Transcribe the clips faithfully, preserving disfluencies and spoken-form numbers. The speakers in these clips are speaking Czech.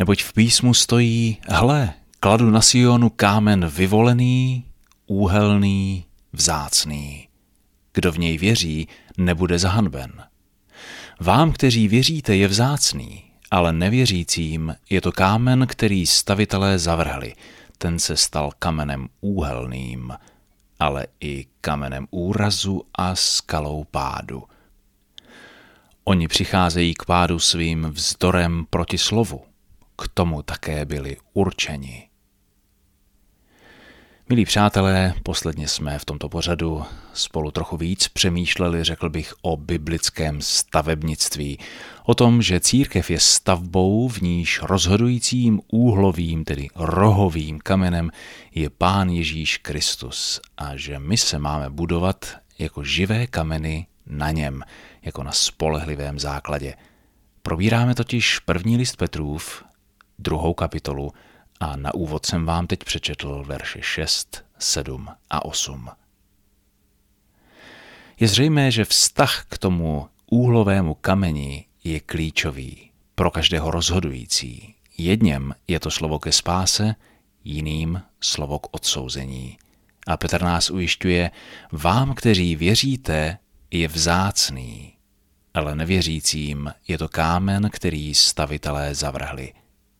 Neboť v písmu stojí, hle, kladu na Sionu kámen vyvolený, úhelný, vzácný. Kdo v něj věří, nebude zahanben. Vám, kteří věříte, je vzácný, ale nevěřícím je to kámen, který stavitelé zavrhli. Ten se stal kamenem úhelným, ale i kamenem úrazu a skalou pádu. Oni přicházejí k pádu svým vzdorem proti slovu. K tomu také byli určeni. Milí přátelé, posledně jsme v tomto pořadu spolu trochu víc přemýšleli, řekl bych, o biblickém stavebnictví. O tom, že církev je stavbou, v níž rozhodujícím úhlovým, tedy rohovým kamenem je Pán Ježíš Kristus a že my se máme budovat jako živé kameny na něm, jako na spolehlivém základě. Probíráme totiž první list Petrův, druhou kapitolu, a na úvod jsem vám teď přečetl verše šest, sedm a osm. Je zřejmé, že vztah k tomu úhlovému kameni je klíčový, pro každého rozhodující. Jedněm je to slovo ke spáse, jiným slovo k odsouzení. A Petr nás ujišťuje, vám, kteří věříte, je vzácný, ale nevěřícím je to kámen, který stavitelé zavrhli.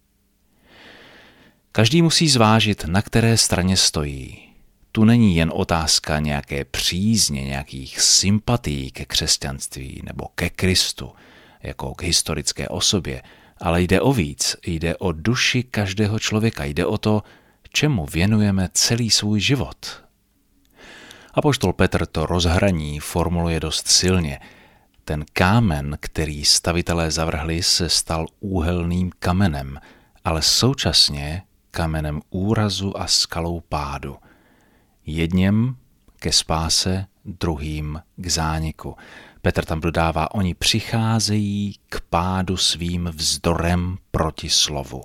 Každý musí zvážit, na které straně stojí. Tu není jen otázka nějaké přízně, nějakých sympatií ke křesťanství nebo ke Kristu, jako k historické osobě, ale jde o víc, jde o duši každého člověka, jde o to, čemu věnujeme celý svůj život. Apoštol Petr to rozhraní formuluje dost silně. Ten kámen, který stavitelé zavrhli, se stal úhelným kamenem, ale současně kamenem úrazu a skalou pádu. Jedněm ke spáse, druhým k zániku. Petr tam dodává, oni přicházejí k pádu svým vzdorem proti slovu.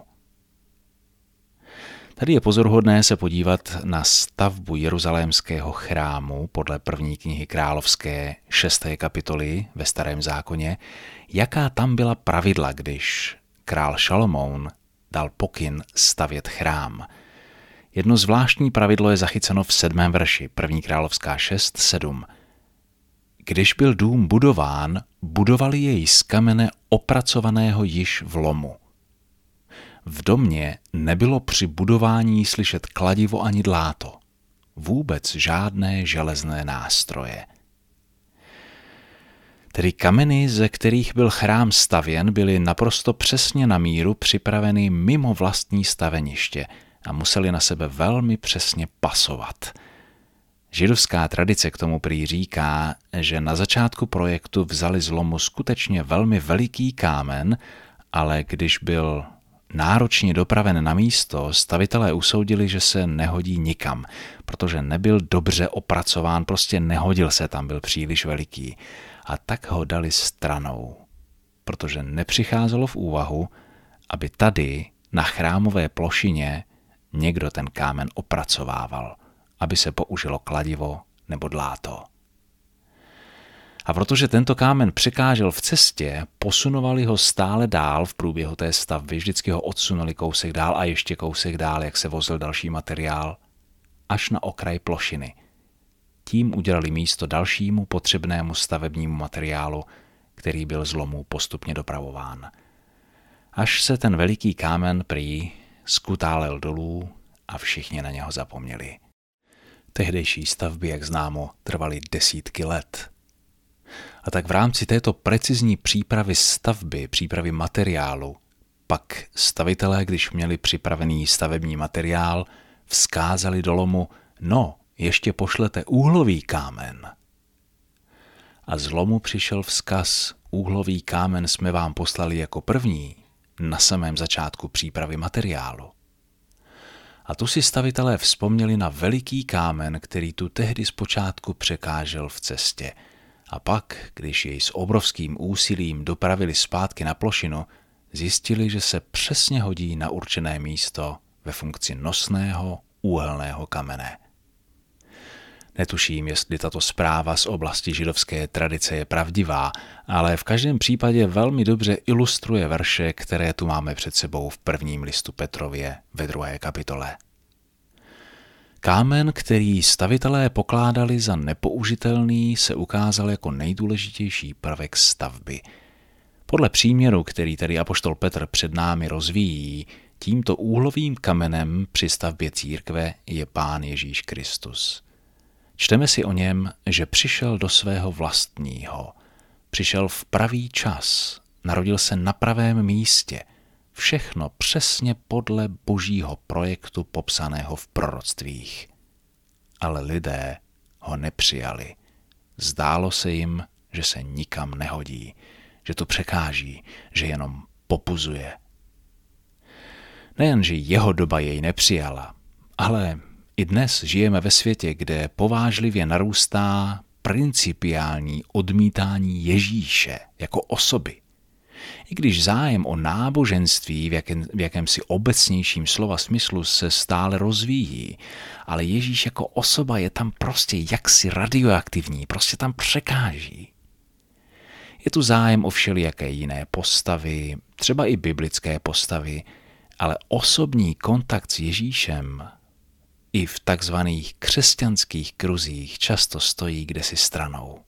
Tady je pozoruhodné se podívat na stavbu jeruzalémského chrámu podle první knihy královské šesté kapitoly ve Starém zákoně, jaká tam byla pravidla, když král Šalomoun dal pokyn stavět chrám. Jedno zvláštní pravidlo je zachyceno v sedmém verši, první královská šest, sedm. Když byl dům budován, budovali jej z kamene opracovaného již v lomu. V domě nebylo při budování slyšet kladivo ani dláto, vůbec žádné železné nástroje. Tedy kameny, ze kterých byl chrám stavěn, byly naprosto přesně na míru připraveny mimo vlastní staveniště a museli na sebe velmi přesně pasovat. Židovská tradice k tomu prý říká, že na začátku projektu vzali z lomu skutečně velmi veliký kámen, ale když byl náročně dopraven na místo, stavitelé usoudili, že se nehodí nikam, protože nebyl dobře opracován, prostě nehodil se tam, byl příliš veliký. A tak ho dali stranou, protože nepřicházelo v úvahu, aby tady na chrámové plošině někdo ten kámen opracovával, aby se použilo kladivo nebo dláto. A protože tento kámen překážel v cestě, posunovali ho stále dál v průběhu té stavby, vždycky ho odsunuli kousek dál a ještě kousek dál, jak se vozil další materiál, až na okraj plošiny. Tím udělali místo dalšímu potřebnému stavebnímu materiálu, který byl z lomu postupně dopravován. Až se ten veliký kámen prý skutálel dolů a všichni na něho zapomněli. Tehdejší stavby, jak známo, trvaly desítky let. A tak v rámci této precizní přípravy stavby, přípravy materiálu, pak stavitelé, když měli připravený stavební materiál, vzkázali do lomu, no, ještě pošlete úhlový kámen. A z lomu přišel vzkaz, úhlový kámen jsme vám poslali jako první, na samém začátku přípravy materiálu. A tu si stavitelé vzpomněli na veliký kámen, který tu tehdy zpočátku překážel v cestě. A pak, když jej s obrovským úsilím dopravili zpátky na plošinu, zjistili, že se přesně hodí na určené místo ve funkci nosného úhelného kamene. Netuším, jestli tato zpráva z oblasti židovské tradice je pravdivá, ale v každém případě velmi dobře ilustruje verše, které tu máme před sebou v prvním listu Petrově ve druhé kapitole. Kámen, který stavitelé pokládali za nepoužitelný, se ukázal jako nejdůležitější prvek stavby. Podle příměru, který tady apoštol Petr před námi rozvíjí, tímto úhlovým kamenem při stavbě církve je Pán Ježíš Kristus. Čteme si o něm, že přišel do svého vlastního. Přišel v pravý čas, narodil se na pravém místě. Všechno přesně podle božího projektu popsaného v proroctvích. Ale lidé ho nepřijali. Zdálo se jim, že se nikam nehodí, že to překáží, že jenom popuzuje. Nejen, že jeho doba jej nepřijala, ale i dnes žijeme ve světě, kde povážlivě narůstá principiální odmítání Ježíše jako osoby. I když zájem o náboženství v, jakém, v jakémsi obecnějším slova smyslu se stále rozvíjí, ale Ježíš jako osoba je tam prostě jaksi radioaktivní, prostě tam překáží. Je tu zájem o všelijaké jiné postavy, třeba i biblické postavy, ale osobní kontakt s Ježíšem i v takzvaných křesťanských kruzích často stojí kdesi stranou.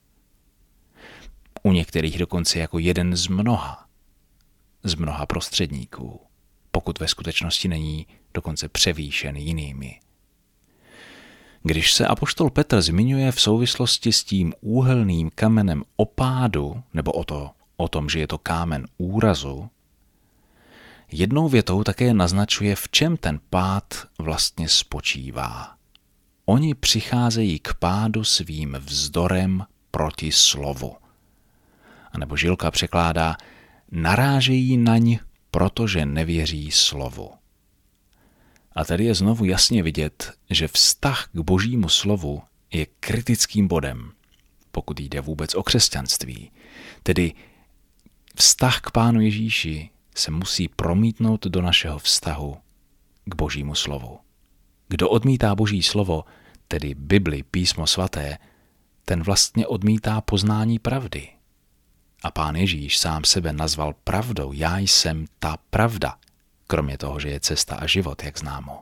U některých dokonce jako jeden z mnoha, z mnoha prostředníků, pokud ve skutečnosti není dokonce převýšen jinými. Když se apoštol Petr zmiňuje v souvislosti s tím úhelným kamenem o pádu, nebo o, to, o tom, že je to kámen úrazu, jednou větou také naznačuje, v čem ten pád vlastně spočívá. Oni přicházejí k pádu svým vzdorem proti slovu. A nebo Žilka překládá, narážejí naň, protože nevěří slovu. A tady je znovu jasně vidět, že vztah k božímu slovu je kritickým bodem, pokud jde vůbec o křesťanství. Tedy vztah k Pánu Ježíši se musí promítnout do našeho vztahu k božímu slovu. Kdo odmítá boží slovo, tedy Bibli, písmo svaté, ten vlastně odmítá poznání pravdy. A Pán Ježíš sám sebe nazval pravdou, já jsem ta pravda, kromě toho, že je cesta a život, jak známo.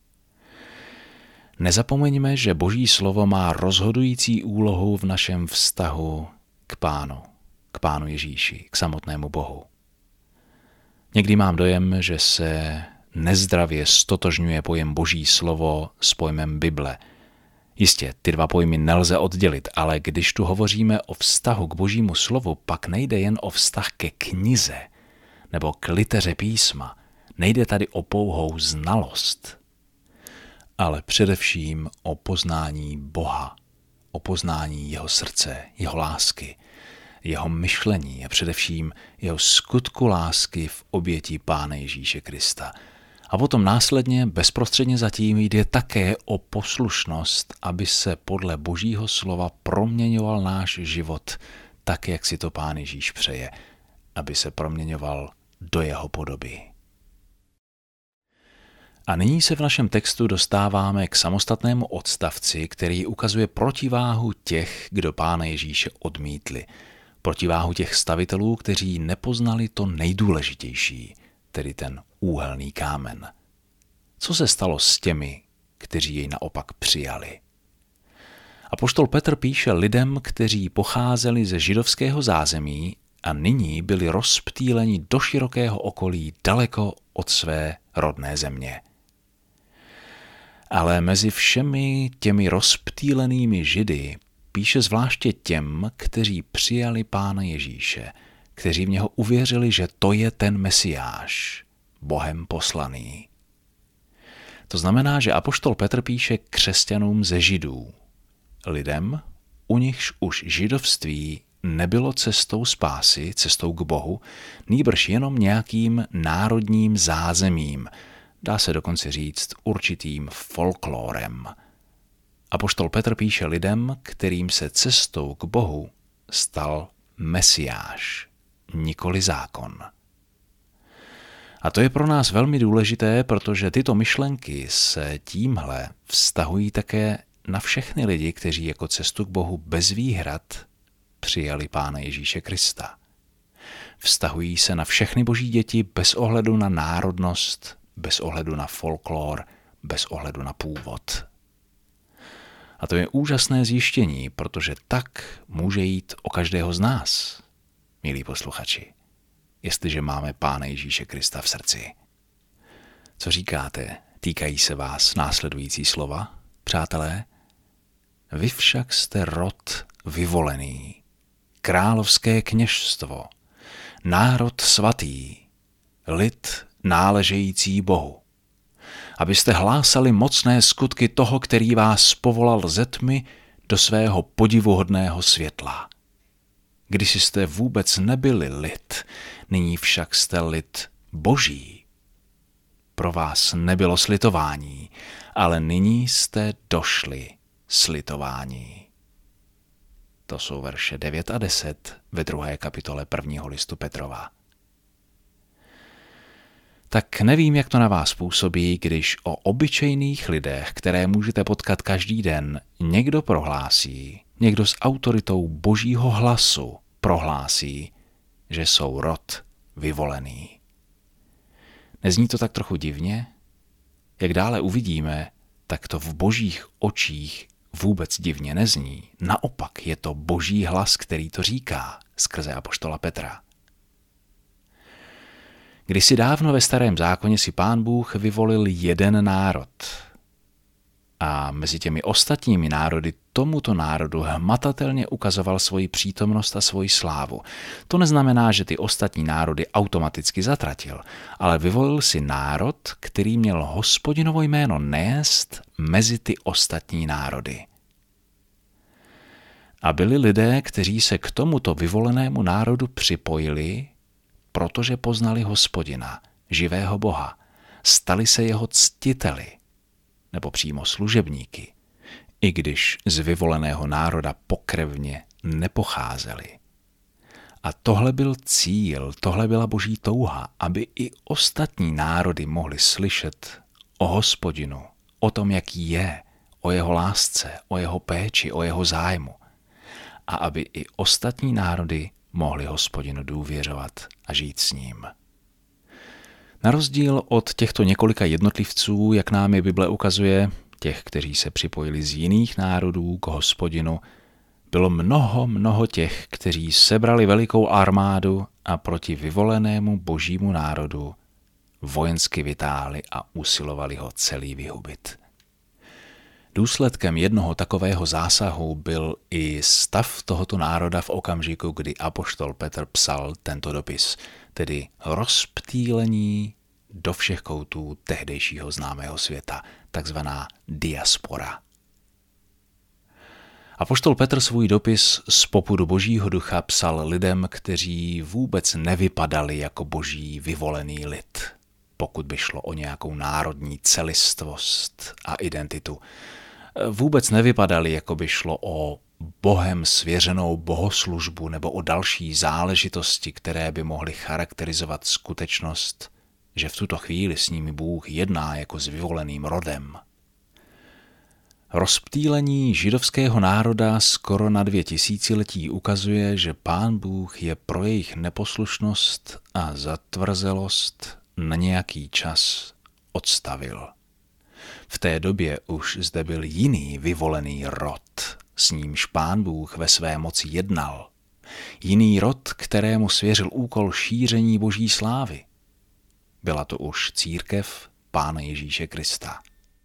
Nezapomeňme, že boží slovo má rozhodující úlohu v našem vztahu k Pánu, k Pánu Ježíši, k samotnému Bohu. Někdy mám dojem, že se nezdravě stotožňuje pojem boží slovo s pojmem Bible. Jistě, ty dva pojmy nelze oddělit, ale když tu hovoříme o vztahu k božímu slovu, pak nejde jen o vztah ke knize nebo k liteře písma. Nejde tady o pouhou znalost, ale především o poznání Boha, o poznání jeho srdce, jeho lásky, jeho myšlení a především jeho skutku lásky v oběti Pána Ježíše Krista. A potom následně bezprostředně zatím jde také o poslušnost, aby se podle božího slova proměňoval náš život tak, jak si to Pán Ježíš přeje, aby se proměňoval do jeho podoby. A nyní se v našem textu dostáváme k samostatnému odstavci, který ukazuje protiváhu těch, kdo Pána Ježíše odmítli. Protiváhu těch stavitelů, kteří nepoznali to nejdůležitější, tedy ten úhelný kámen. Co se stalo s těmi, kteří jej naopak přijali? Apoštol Petr píše lidem, kteří pocházeli ze židovského zázemí a nyní byli rozptýleni do širokého okolí daleko od své rodné země. Ale mezi všemi těmi rozptýlenými Židy píše zvláště těm, kteří přijali Pána Ježíše, kteří v něho uvěřili, že to je ten Mesiáš, Bohem poslaný. To znamená, že apoštol Petr píše křesťanům ze Židů, lidem, u nichž už židovství nebylo cestou spásy, cestou k Bohu, nýbrž jenom nějakým národním zázemím, dá se dokonce říct určitým folklórem. Apoštol Petr píše lidem, kterým se cestou k Bohu stal Mesiáš, nikoli zákon. A to je pro nás velmi důležité, protože tyto myšlenky se tímhle vztahují také na všechny lidi, kteří jako cestu k Bohu bez výhrad přijali Pána Ježíše Krista. Vztahují se na všechny boží děti bez ohledu na národnost, bez ohledu na folklor, bez ohledu na původ. A to je úžasné zjištění, protože tak může jít o každého z nás, milí posluchači, jestliže máme Pána Ježíše Krista v srdci. Co říkáte? Týkají se vás následující slova, přátelé? Vy však jste rod vyvolený, královské kněžstvo, národ svatý, lid náležející Bohu, abyste hlásali mocné skutky toho, který vás povolal ze tmy do svého podivuhodného světla. Když jste vůbec nebyli lid, nyní však jste lid Boží. Pro vás nebylo slitování, ale nyní jste došli slitování. To jsou verše devět a deset ve druhé kapitole prvního listu Petrova. Tak nevím, jak to na vás působí, když o obyčejných lidech, které můžete potkat každý den, někdo prohlásí, někdo s autoritou Božího hlasu prohlásí, že jsou rod vyvolený. Nezní to tak trochu divně? Jak dále uvidíme, tak to v Božích očích vůbec divně nezní. Naopak je to Boží hlas, který to říká skrze apoštola Petra. Kdysi dávno ve Starém zákoně si Pán Bůh vyvolil jeden národ. A mezi těmi ostatními národy tomuto národu hmatatelně ukazoval svoji přítomnost a svoji slávu. To neznamená, že ty ostatní národy automaticky zatratil, ale vyvolil si národ, který měl Hospodinovo jméno nést mezi ty ostatní národy. A byli lidé, kteří se k tomuto vyvolenému národu připojili, protože poznali Hospodina, živého Boha, stali se jeho ctiteli, nebo přímo služebníky, i když z vyvoleného národa pokrevně nepocházeli. A tohle byl cíl, tohle byla Boží touha, aby i ostatní národy mohli slyšet o Hospodinu, o tom, jaký je, o jeho lásce, o jeho péči, o jeho zájmu. A aby i ostatní národy mohli Hospodinu důvěřovat a žít s ním. Na rozdíl od těchto několika jednotlivců, jak nám je Bible ukazuje, těch, kteří se připojili z jiných národů k Hospodinu, bylo mnoho, mnoho těch, kteří sebrali velikou armádu a proti vyvolenému Božímu národu vojensky vytáhli a usilovali ho celý vyhubit. Důsledkem jednoho takového zásahu byl i stav tohoto národa v okamžiku, kdy apoštol Petr psal tento dopis, tedy rozptýlení do všech koutů tehdejšího známého světa, takzvaná diaspora. Apoštol Petr svůj dopis z popudu Božího ducha psal lidem, kteří vůbec nevypadali jako boží vyvolený lid, pokud by šlo o nějakou národní celistvost a identitu. Vůbec nevypadali, jako by šlo o Bohem svěřenou bohoslužbu nebo o další záležitosti, které by mohly charakterizovat skutečnost, že v tuto chvíli s nimi Bůh jedná jako s vyvoleným rodem. Rozptýlení židovského národa skoro na dvě tisíciletí ukazuje, že Pán Bůh je pro jejich neposlušnost a zatvrzelost na nějaký čas odstavil. V té době už zde byl jiný vyvolený rod, s nímž Pán Bůh ve své moci jednal. Jiný rod, kterému svěřil úkol šíření Boží slávy. Byla to už církev Pána Ježíše Krista.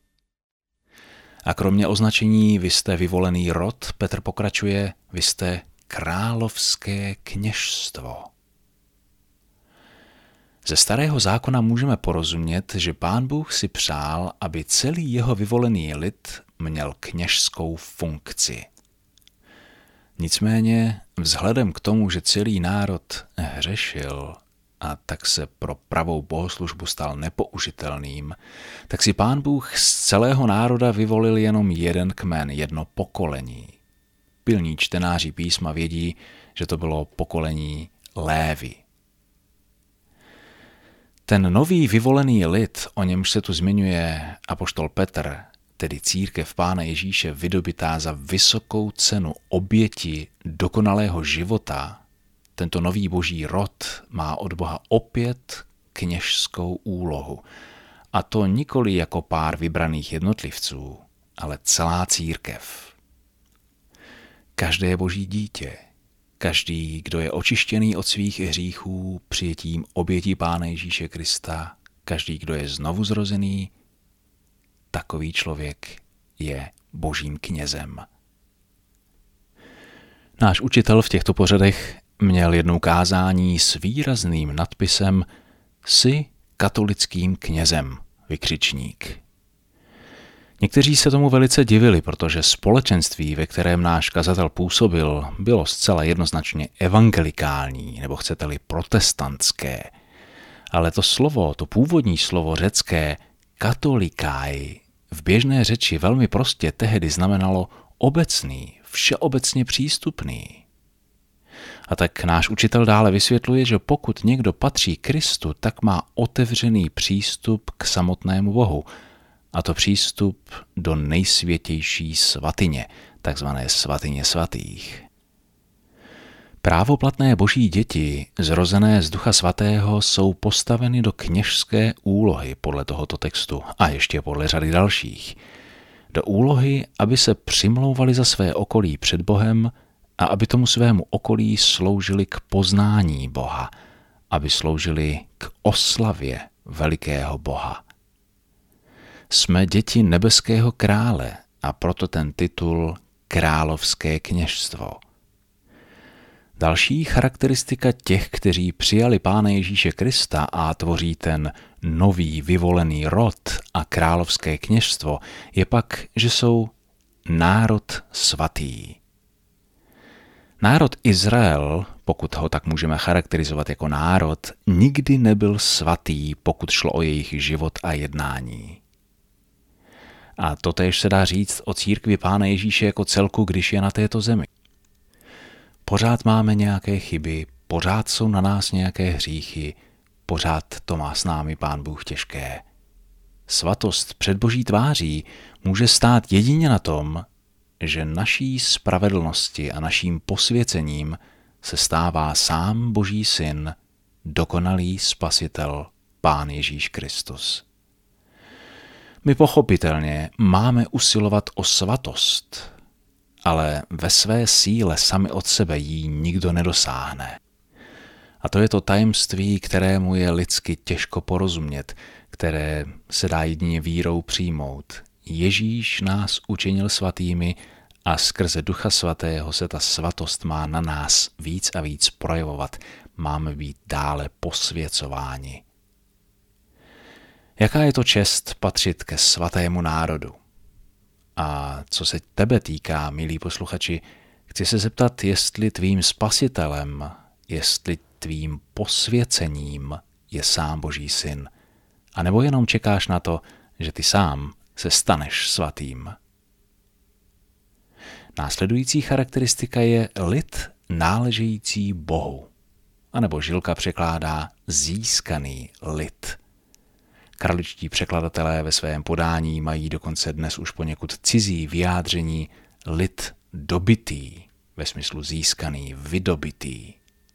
A kromě označení vy jste vyvolený rod, Petr pokračuje, vy jste královské kněžstvo. Ze Starého zákona můžeme porozumět, že Pán Bůh si přál, aby celý jeho vyvolený lid měl kněžskou funkci. Nicméně vzhledem k tomu, že celý národ hřešil a tak se pro pravou bohoslužbu stal nepoužitelným, tak si Pán Bůh z celého národa vyvolil jenom jeden kmen, jedno pokolení. Pilní čtenáři písma vědí, že to bylo pokolení Lévi. Ten nový vyvolený lid, o němž se tu zmiňuje apoštol Petr, tedy církev Pána Ježíše vydobitá za vysokou cenu oběti dokonalého života, tento nový boží rod má od Boha opět kněžskou úlohu. A to nikoli jako pár vybraných jednotlivců, ale celá církev. Každé boží dítě, každý, kdo je očištěný od svých hříchů přijetím obětí Pána Ježíše Krista, každý, kdo je znovu zrozený, takový člověk je božím knězem. Náš učitel v těchto pořadech měl jednou kázání s výrazným nadpisem "Jsi katolickým knězem", vykřičník. Někteří se tomu velice divili, protože společenství, ve kterém náš kazatel působil, bylo zcela jednoznačně evangelikální, nebo chcete-li protestantské. Ale to slovo, to původní slovo řecké katolikai, v běžné řeči velmi prostě tehdy znamenalo obecný, všeobecně přístupný. A tak náš učitel dále vysvětluje, že pokud někdo patří Kristu, tak má otevřený přístup k samotnému Bohu, a to přístup do nejsvětější svatyně, takzvané svatyně svatých. Právoplatné boží děti, zrozené z Ducha Svatého, jsou postaveny do kněžské úlohy podle tohoto textu a ještě podle řady dalších. Do úlohy, aby se přimlouvali za své okolí před Bohem a aby tomu svému okolí sloužili k poznání Boha, aby sloužili k oslavě velikého Boha. Jsme děti nebeského krále a proto ten titul Královské kněžstvo. Další charakteristika těch, kteří přijali Pána Ježíše Krista a tvoří ten nový vyvolený rod a královské kněžstvo, je pak, že jsou národ svatý. Národ Izrael, pokud ho tak můžeme charakterizovat jako národ, nikdy nebyl svatý, pokud šlo o jejich život a jednání. A totéž se dá říct o církvi Pána Ježíše jako celku, když je na této zemi. Pořád máme nějaké chyby, pořád jsou na nás nějaké hříchy, pořád to má s námi Pán Bůh těžké. Svatost před Boží tváří může stát jedině na tom, že naší spravedlnosti a naším posvěcením se stává sám Boží syn, dokonalý spasitel, Pán Ježíš Kristus. My pochopitelně máme usilovat o svatost, ale ve své síle sami od sebe jí nikdo nedosáhne. A to je to tajemství, kterému je lidsky těžko porozumět, které se dá jedině vírou přijmout. Ježíš nás učinil svatými a skrze Ducha Svatého se ta svatost má na nás víc a víc projevovat. Máme být dále posvěcováni. Jaká je to čest patřit ke svatému národu? A co se tebe týká, milí posluchači, chci se zeptat, jestli tvým spasitelem, jestli tvým posvěcením je sám Boží syn, anebo jenom čekáš na to, že ty sám se staneš svatým. Následující charakteristika je lid náležející Bohu, anebo Žilka překládá získaný lid. Karličtí překladatelé ve svém podání mají dokonce dnes už poněkud cizí vyjádření lid dobitý, ve smyslu získaný, vydobitý.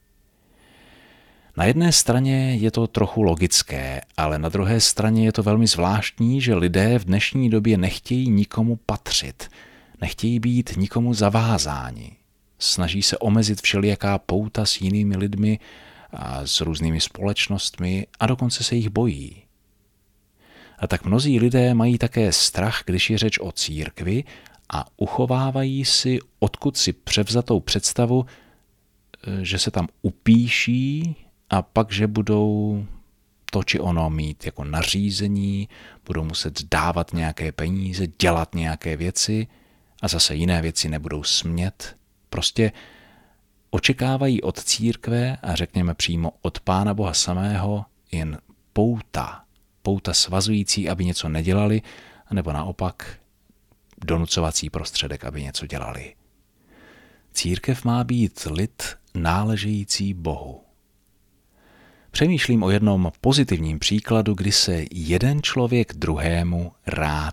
Na jedné straně je to trochu logické, ale na druhé straně je to velmi zvláštní, že lidé v dnešní době nechtějí nikomu patřit, nechtějí být nikomu zavázáni. Snaží se omezit všelijaká pouta s jinými lidmi a s různými společnostmi a dokonce se jich bojí. A tak mnozí lidé mají také strach, když je řeč o církvi a uchovávají si odkud si převzatou představu, že se tam upíší a pak, že budou to či ono mít jako nařízení, budou muset dávat nějaké peníze, dělat nějaké věci a zase jiné věci nebudou smět. Prostě očekávají od církve a řekněme přímo od Pána Boha samého jen pouta, pouta svazující, aby něco nedělali, anebo naopak donucovací prostředek, aby něco dělali. Církev má být lid náležející Bohu. Přemýšlím o jednom pozitivním příkladu, kdy se jeden člověk druhému rád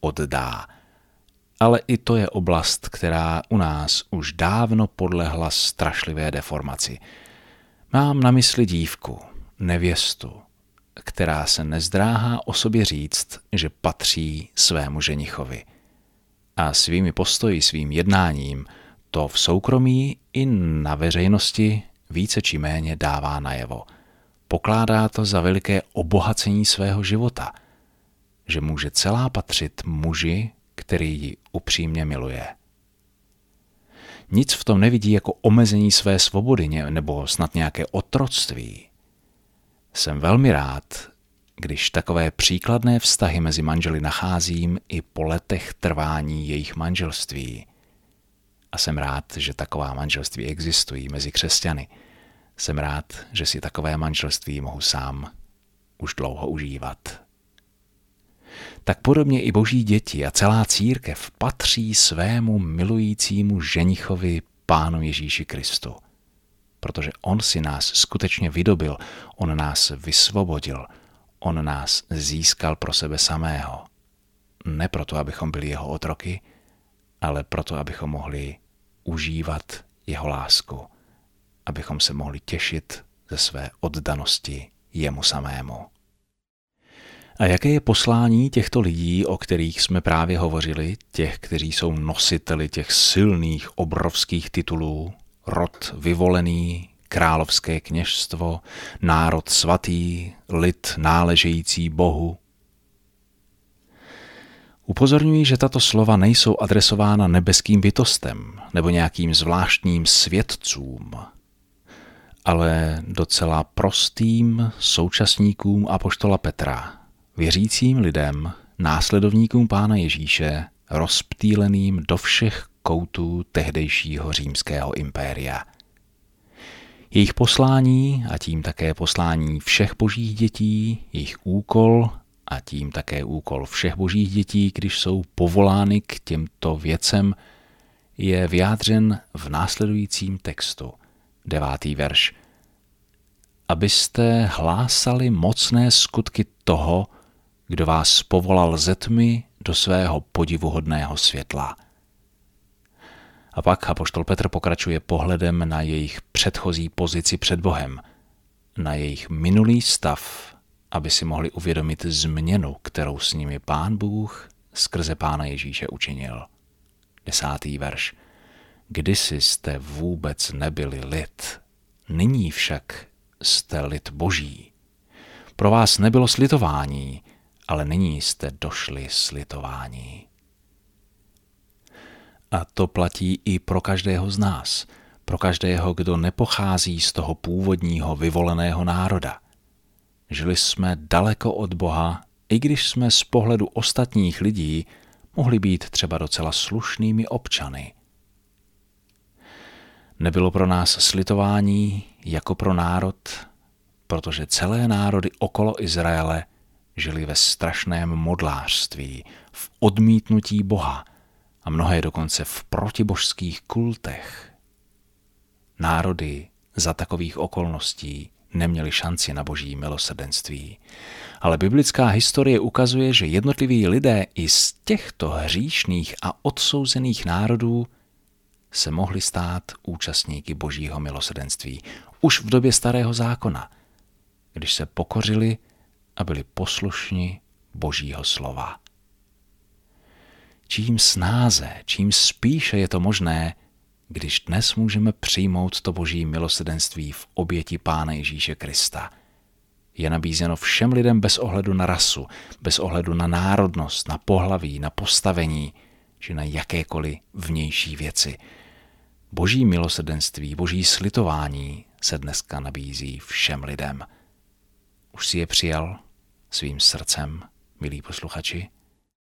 oddá. Ale i to je oblast, která u nás už dávno podlehla strašlivé deformaci. Mám na mysli dívku, nevěstu, která se nezdráhá o sobě říct, že patří svému ženichovi. A svými postoji, svým jednáním to v soukromí i na veřejnosti více či méně dává najevo. Pokládá to za veliké obohacení svého života, že může celá patřit muži, který ji upřímně miluje. Nic v tom nevidí jako omezení své svobody nebo snad nějaké otroctví. Jsem velmi rád, když takové příkladné vztahy mezi manželi nacházím i po letech trvání jejich manželství. A jsem rád, že taková manželství existují mezi křesťany. Jsem rád, že si takové manželství mohu sám už dlouho užívat. Tak podobně i boží děti a celá církev patří svému milujícímu ženichovi Pánu Ježíši Kristu. Protože on si nás skutečně vydobil, on nás vysvobodil, on nás získal pro sebe samého. Ne proto, abychom byli jeho otroky, ale proto, abychom mohli užívat jeho lásku, abychom se mohli těšit ze své oddanosti jemu samému. A jaké je poslání těchto lidí, o kterých jsme právě hovořili, těch, kteří jsou nositeli těch silných, obrovských titulů, rod vyvolený, královské kněžstvo, národ svatý, lid náležející Bohu? Upozorňuji, že tato slova nejsou adresována nebeským bytostem nebo nějakým zvláštním svědcům, ale docela prostým současníkům apoštola Petra, věřícím lidem, následovníkům Pána Ježíše, rozptýleným do všech koutů tehdejšího římského impéria. Jejich poslání a tím také poslání všech božích dětí, jejich úkol a tím také úkol všech božích dětí, když jsou povolány k těmto věcem, je vyjádřen v následujícím textu, devátý verš. Abyste hlásali mocné skutky toho, kdo vás povolal ze tmy do svého podivuhodného světla. A pak apoštol Petr pokračuje pohledem na jejich předchozí pozici před Bohem, na jejich minulý stav, aby si mohli uvědomit změnu, kterou s nimi Pán Bůh skrze Pána Ježíše učinil. Desátý verš. Kdysi jste vůbec nebyli lid, nyní však jste lid Boží. Pro vás nebylo slitování, ale nyní jste došli slitování. A to platí i pro každého z nás, pro každého, kdo nepochází z toho původního vyvoleného národa. Žili jsme daleko od Boha, i když jsme z pohledu ostatních lidí mohli být třeba docela slušnými občany. Nebylo pro nás slitování jako pro národ, protože celé národy okolo Izraele žili ve strašném modlářství, v odmítnutí Boha a mnohé dokonce v protibožských kultech. Národy za takových okolností neměli šanci na boží milosrdenství. Ale biblická historie ukazuje, že jednotliví lidé i z těchto hříšných a odsouzených národů se mohli stát účastníky božího milosrdenství už v době Starého zákona, když se pokořili a byli poslušni božího slova. Čím snáze, čím spíše je to možné, když dnes můžeme přijmout to boží milosrdenství v oběti Pána Ježíše Krista. Je nabízeno všem lidem bez ohledu na rasu, bez ohledu na národnost, na pohlaví, na postavení, či na jakékoliv vnější věci. Boží milosrdenství, boží slitování se dneska nabízí všem lidem. Už si je přijal svým srdcem, milí posluchači?